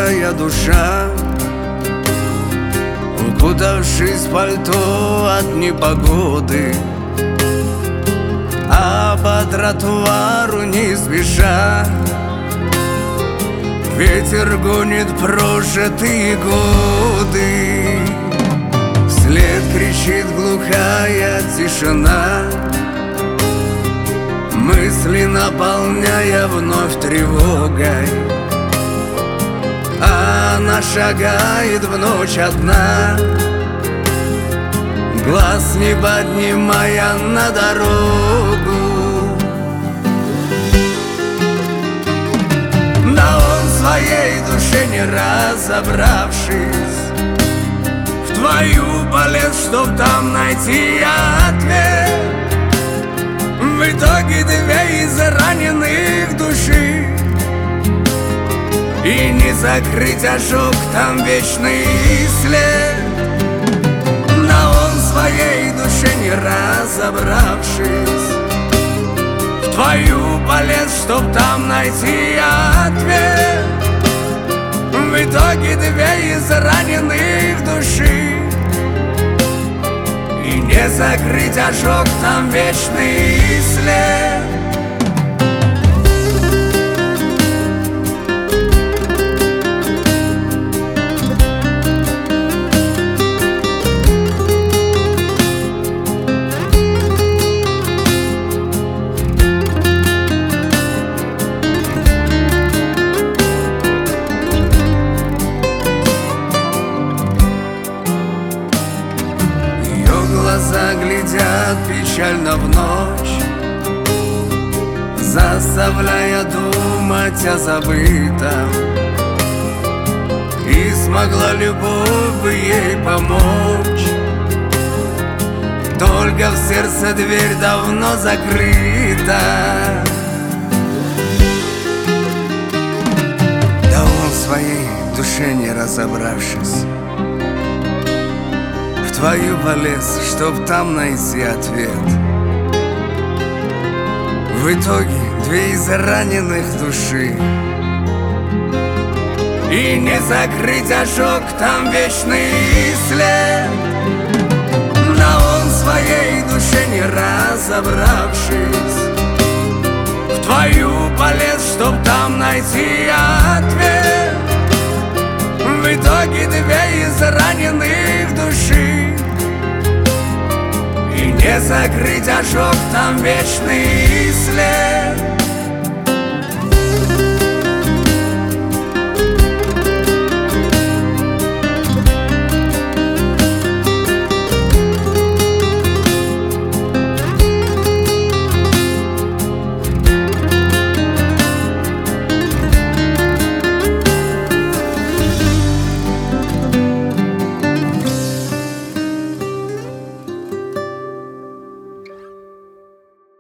глухая душа, укутавшись в пальто от непогоды, а по тротуару не спеша ветер гонит прожитые годы. Вслед кричит глухая тишина, мысли наполняя вновь тревогой. Она шагает в ночь одна, глаз не поднимая на дорогу. Да он в своей душе не разобравшись, в твою полез, чтоб там найти ответ. В итоге две из раненых души, и не закрыть ожог, там вечный след. Да он в своей душе не разобравшись, в твою полез, чтоб там найти ответ. В итоге две из раненых души, и не закрыть ожог, там вечный след. Глаза глядят печально в ночь, заставляя думать о забытом. И смогла любовь бы ей помочь, только в сердце дверь давно закрыта. Да он в своей душе не разобравшись, в твою полез, чтоб там найти ответ. В итоге две из раненых души, и не закрыть ожог, там вечный след. Да он в своей душе не разобравшись, в твою полез, чтоб там найти ответ. В итоге две из раненых души, и не закрыть ожог, там вечный след.